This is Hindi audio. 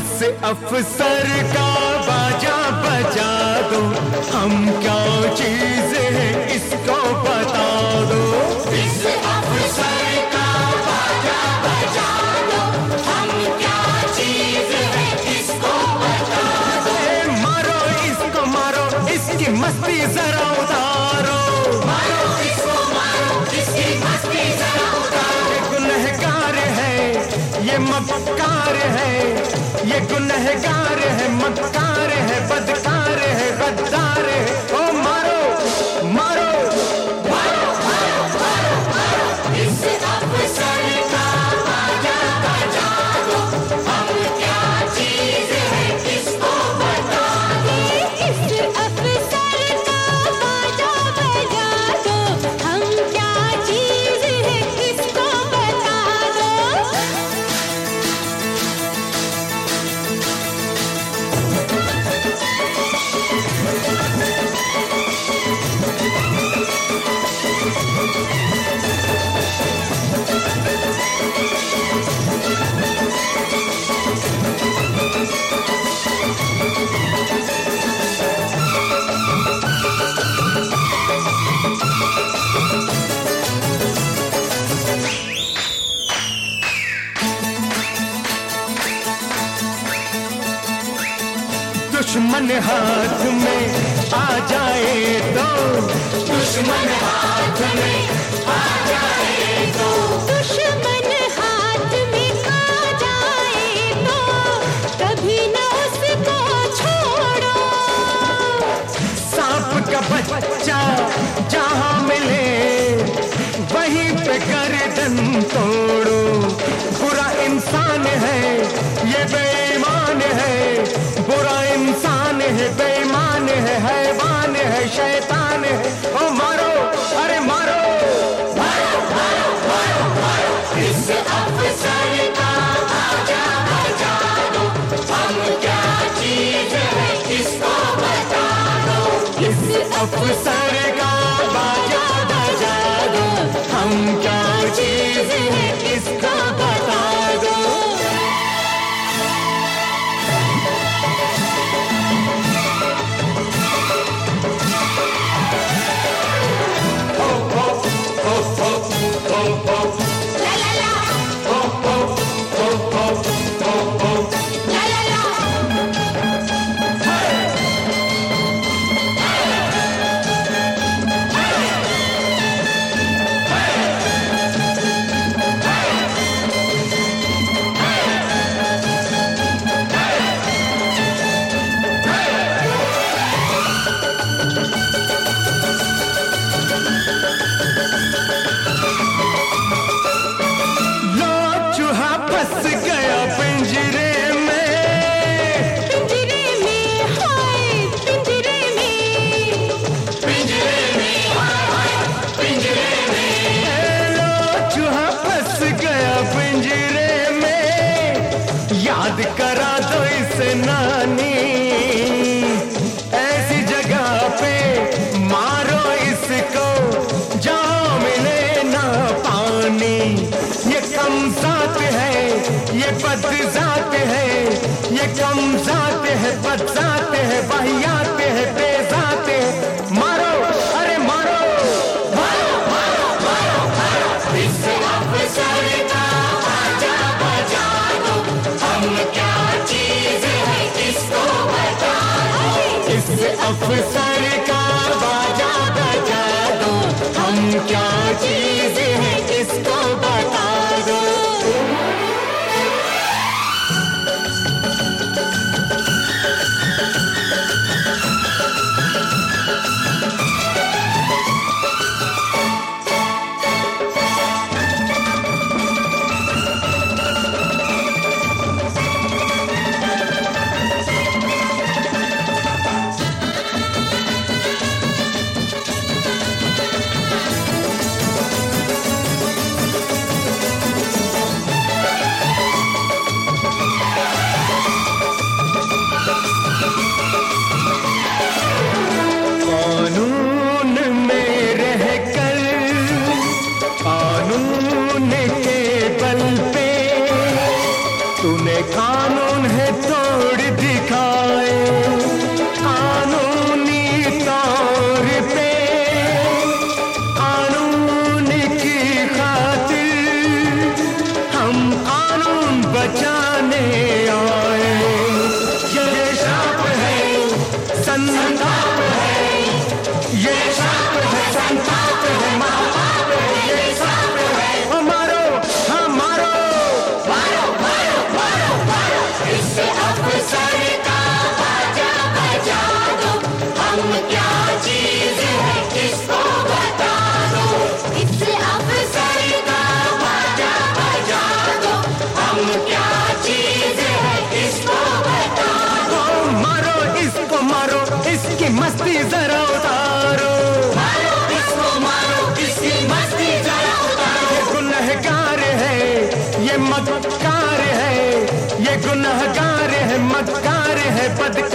इस अफसर का बाजा बजा दो, हम क्या चीज है इसको बता दो। इस अफसर का बाजा बजा दो, हम क्या चीज है इसको बता दो। मारो इसको मारो, इसकी मस्ती जरा उतारो। मारो इसको मारो, इसकी मस्ती जरा उतारो। ये गुनहगार है, ये मक्कार है, ये गुनहगार है, मक्कार है, बदकार है, गद्दार है। ओ मारो मारो मारो मारो मारो मारो, इस अफसर का बाजा बजा दो, हम क्या चीज है इसको बता दो। इस अफसर का बाजा बजा दो, हम क्या चीज है इसको बता दो। दुश्मन हाथ में आ जाए तो, दुश्मन हाथ में आ जाए तो, दुश्मन हाथ में आ जाए तो, कभी न उसको छोड़ो। सांप का बच्चा जहां मिले वहीं पे गर्दन तोड़ो। बुरा इंसान है ये बेईमान है, बुरा इंसान है, बेईमान है, हैवान है, शैतान है। ओ मारो, अरे मारो मारो मारो मारो मारो, इस अफसर का बाजा बजा दो, हम क्या चीज है इसको बता दो। इस अफसर का बाजा बजा दो, हम क्या चीज है इसको बता दो। ला ला ला, ला ला ला। फंस गया पिंजरे में, पिंजरे में हाय, पिंजरे में, पिंजरे में हाय हाय, पिंजरे में। लो चूहा फंस गया पिंजरे में। याद करा दो इसे नानी, ऐसी जगह पे मारो इसको जहाँ मिले ना पानी। ये कम जात है, ये बद जात है, ये कम जात है, बद जात है, वाहियात है, बेजात है। मारो, अरे मारो मारो मारो मारो मारो, इस अफसर का बाजा बजा दो, हम क्या चीज है इसको बता दो। इस अफसर का बाजा बजा दो, हम क्या चीज है इसको बता दो। कानून है तो चमत्कार है, बदकार